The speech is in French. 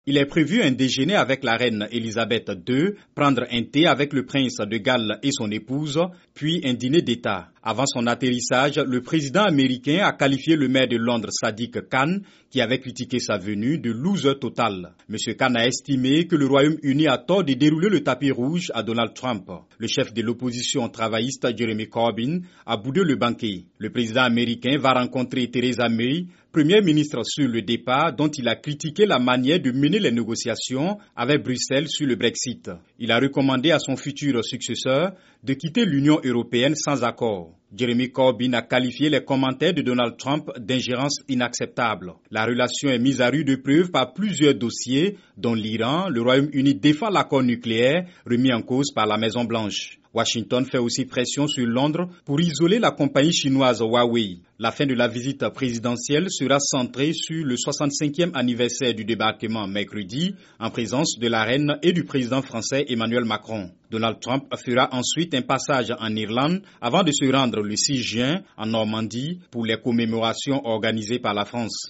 Il est prévu un déjeuner avec la reine Elisabeth II, prendre un thé avec le prince de Galles et son épouse, puis un dîner d'État. Avant son atterrissage, le président américain a qualifié le maire de Londres, Sadiq Khan, qui avait critiqué sa venue, de loser total. M. Khan a estimé que le Royaume-Uni a tort de dérouler le tapis rouge à Donald Trump. Le chef de l'opposition travailliste, Jeremy Corbyn, a boudé le banquet. Le président américain va rencontrer Theresa May, première ministre sur le départ, dont il a critiqué la manière de mener les négociations avec Bruxelles sur le Brexit. Il a recommandé à son futur successeur de quitter l'Union européenne sans accord. Jeremy Corbyn a qualifié les commentaires de Donald Trump d'ingérence inacceptable. La relation est mise à rude épreuve par plusieurs dossiers, dont l'Iran. Le Royaume-Uni défend l'accord nucléaire remis en cause par la Maison-Blanche. Washington fait aussi pression sur Londres pour isoler la compagnie chinoise Huawei. La fin de la visite présidentielle sera centrée sur le 65e anniversaire du débarquement mercredi, en présence de la reine et du président français Emmanuel Macron. Donald Trump fera ensuite un passage en Irlande avant de se rendre le 6 juin en Normandie pour les commémorations organisées par la France.